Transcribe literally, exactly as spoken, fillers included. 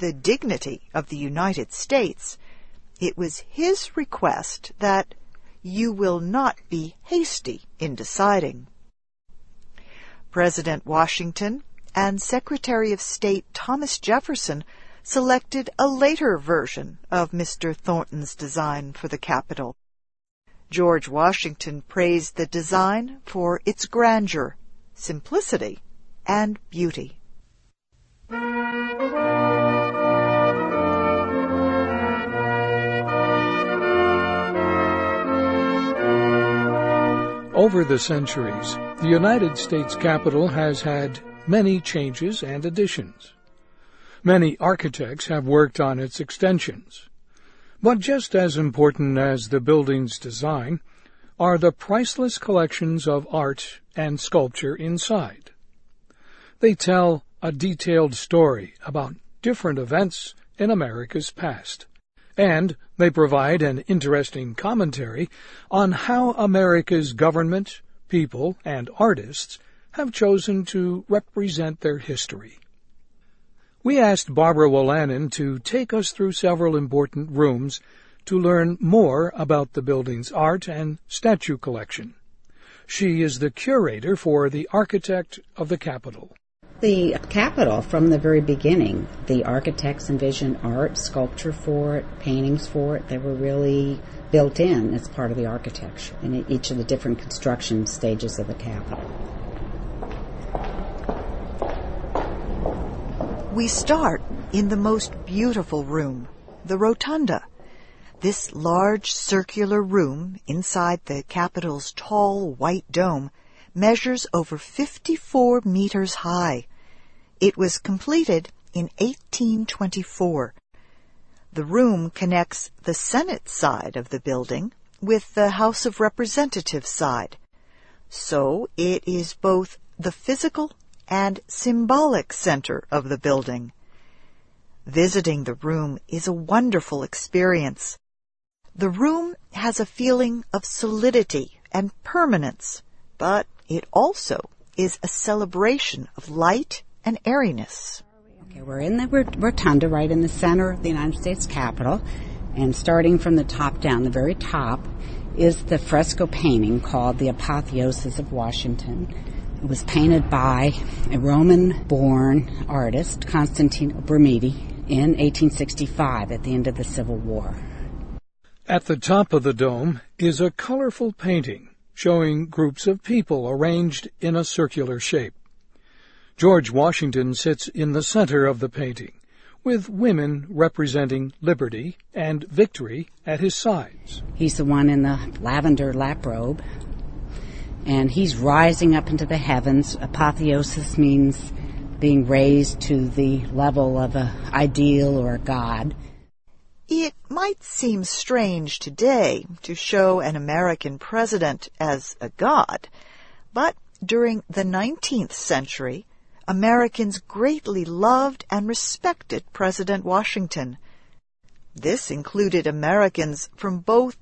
the dignity of the United States, it was his request that you will not be hasty in deciding. President Washington and Secretary of State Thomas Jefferson selected a later version of Mister Thornton's design for the Capitol. George Washington praised the design for its grandeur, simplicity, and beauty. Over the centuries, the United States Capitol has had many changes and additions. Many architects have worked on its extensions. But just as important as the building's design are the priceless collections of art and sculpture inside. They tell a detailed story about different events in America's past, and they provide an interesting commentary on how America's government, people, and artists have chosen to represent their history. We asked Barbara Wolanin to take us through several important rooms to learn more about the building's art and statue collection. She is the curator for the Architect of the Capitol. The Capitol, from the very beginning, the architects envisioned art, sculpture for it, paintings for it. They were really built in as part of the architecture in each of the different construction stages of the Capitol. We start in the most beautiful room, the Rotunda. This large circular room inside the Capitol's tall white dome measures over fifty-four meters high. It was completed in eighteen twenty-four. The room connects the Senate side of the building with the House of Representatives side. So it is both the physical and symbolic center of the building. Visiting the room is a wonderful experience. The room has a feeling of solidity and permanence, but it also is a celebration of light and airiness. Okay, we're in the rotunda right in the center of the United States Capitol, and starting from the top down, the very top, is the fresco painting called The Apotheosis of Washington. It was painted by a Roman-born artist, Constantine Brumidi, in eighteen sixty-five at the end of the Civil War. At the top of the dome is a colorful painting showing groups of people arranged in a circular shape. George Washington sits in the center of the painting, with women representing liberty and victory at his sides. He's the one in the lavender lap robe, and he's rising up into the heavens. Apotheosis means being raised to the level of an ideal or a god. It might seem strange today to show an American president as a god, but during the nineteenth century, Americans greatly loved and respected President Washington. This included Americans from both